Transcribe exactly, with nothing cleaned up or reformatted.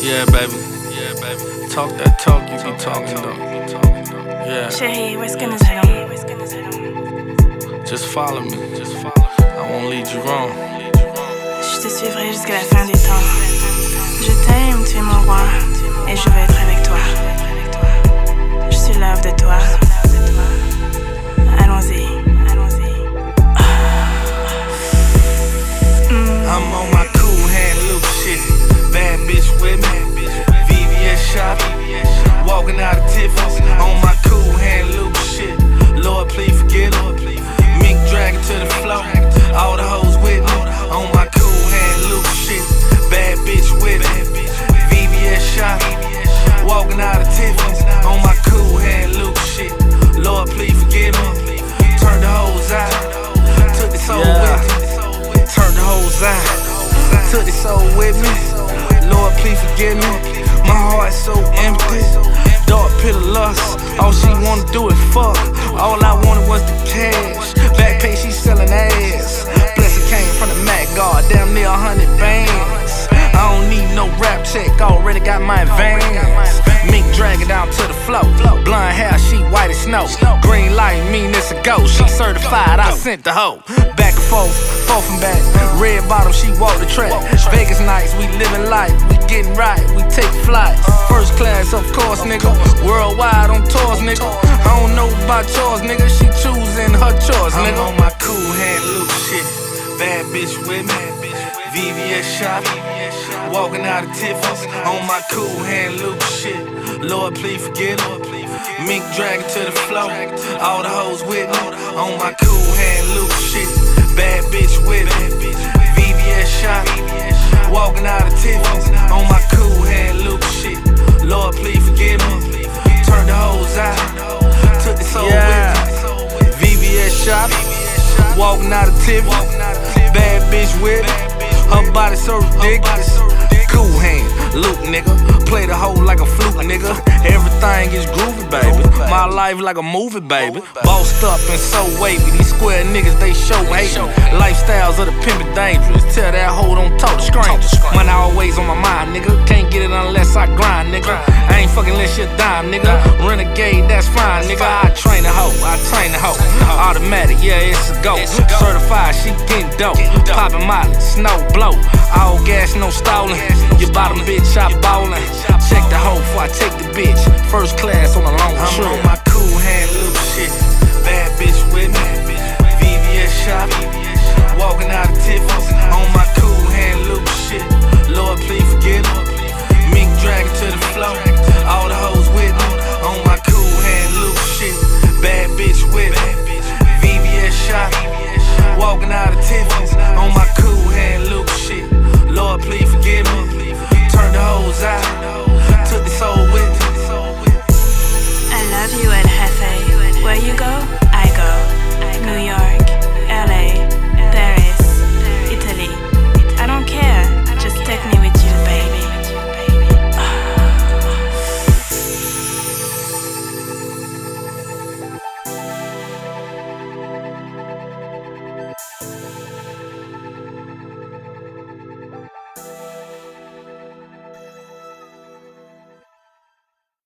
Yeah, baby. Yeah, baby. Talk that talk you be talking though. Yeah. Chérie, où est-ce que nous allons? Just follow me. Just follow me. I won't lead you wrong. Je te suivrai jusqu'à la fin des temps. Je t'aime, tu es mon roi, et je veux être avec toi. Je suis love de toi. Allons-y, allons-y. Mm. I'm on my cool hand loop shit. Bad bitch with me. V V S shop. Walking out of Tiffany's. On my cool hand loop shit. Lord, please forgive me. Mink dragging to the floor. All the hoes with me. On my cool hand loop shit. Bad bitch with me. V V S shop. Walking out of Tiffany's. On my cool hand loop shit. Lord, please forgive me. Turn the hoes out. Took the soul yeah. with me. Turn the hoes out. Took the soul with me. Lord, please forgive me. My heart's so empty. Dark pit of lust. All she wanna do is fuck. All I wanted was the cash. Back pay, she selling ass. Blessing came from the Mac guard. Damn near a hundred bands. I don't need no rap check. Already got my advance. Mink drag it down to the floor. Blonde hair, she white as snow. Green light mean it's a go. She certified, I sent the hoe. Back and forth, forth and back. Red bottom, she walk the track. Vegas nights, we living life. We getting right, we take flights. First class, of course, nigga. Worldwide on tours, nigga. I don't know about yours, nigga. She choosing her choice, nigga. I'm on my cool hand loop shit. Bad bitch with me. V V S shop. Walking out of Tiffany's. On my cool hand loop shit. Lord, please forgive me. Mink dragging to the floor. All the hoes with me. On my cool hand loop shit. Bad bitch with me. V V S shop. Walking out of Tiffany's. On my cool hand loop shit. Lord, please forgive me. Turn the hoes out. Took the soul yeah. with me. V V S shop. Walking out of Tiffany's. Bad bitch with me. Her body so ridiculous. Cool hand, loop nigga. Play the hoe like a flute nigga. Everything is groovy, baby. My life like a movie, baby. Bossed up and so wavy. These square niggas, they show hating. Lifestyles of the pimpin' dangerous. Tell that hoe don't talk to strangers. Money always on my mind, nigga. Can't get it unless I grind, nigga. I ain't fucking unless you dime, nigga. Renegade, that's fine, nigga. I train the hoe, I train the hoe. Automatic, yeah, it's a go. Certified, she getting dope. Poppin' mileage, snow blow. All gas, no stalling. Your bottom bitch, I